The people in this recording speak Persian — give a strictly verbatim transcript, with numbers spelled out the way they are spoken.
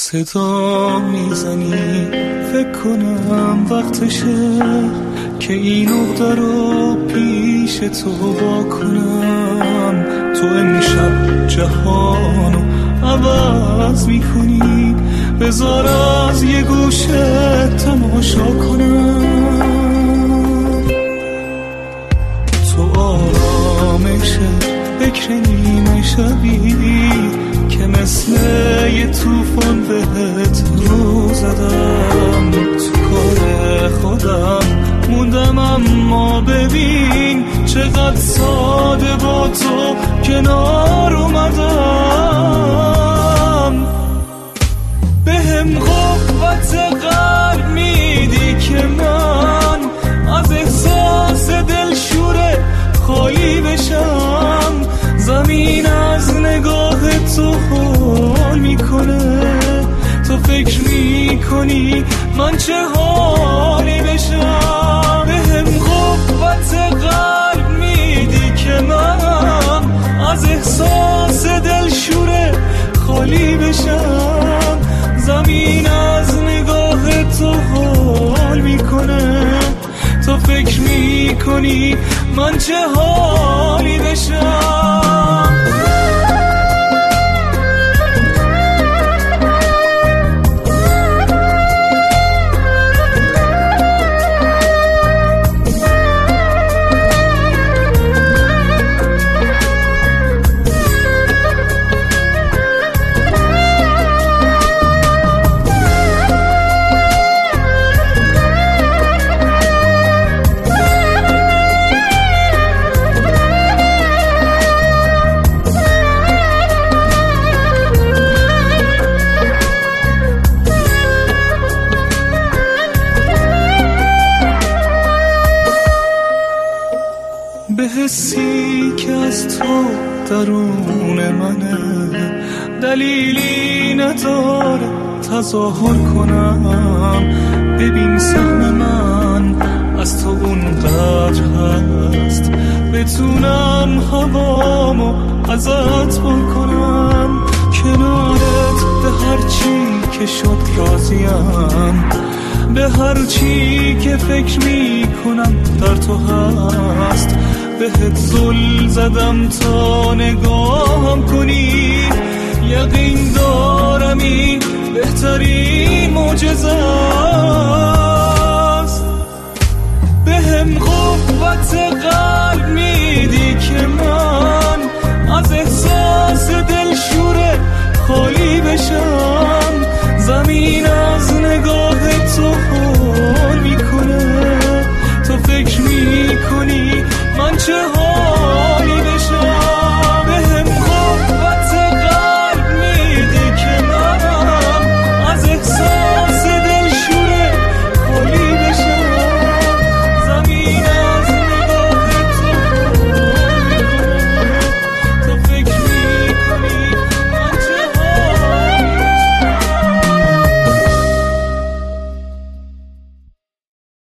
صدا میزنی فکر کنم وقتشه که این عقده رو پیش تو با کنم. تو امشب جهانو عوض میکنی، بذار از یه گوشه تماشا کنم. تو آرامش فکر نیمه شبی که مثل یه توفان بهت رو زدم. تو کار خودم موندم اما ببین چقدر ساده با تو کنار اومدم. بهم قوت قلب میدی که من از احساس دلشوره خالی بشم. زمین از نگاه تو حال میکنه، تو فکر میکنی من چه حالی بشم. بهم قوت قلب میدی که من از احساس دلشوره خالی بشم. زمین از نگاه تو حال میکنه، تو فکر میکنی من چه حالی بشم. به حسی که از تو درون منه، دلیلی نداره تظاهر کنم. ببین سهم من از تو اونقدر هست، بتونم هوامو ازت پر کنم. کنارت به هر چی که شد راضیم، به هر چی که فکر می کنم در تو هست. بهت زل زدم تا نگاهم کنی، یقین دارم این بهترین معجزه است. بهم قوت قلب میدی که من از احساس دلشوره خالی بشم. زمین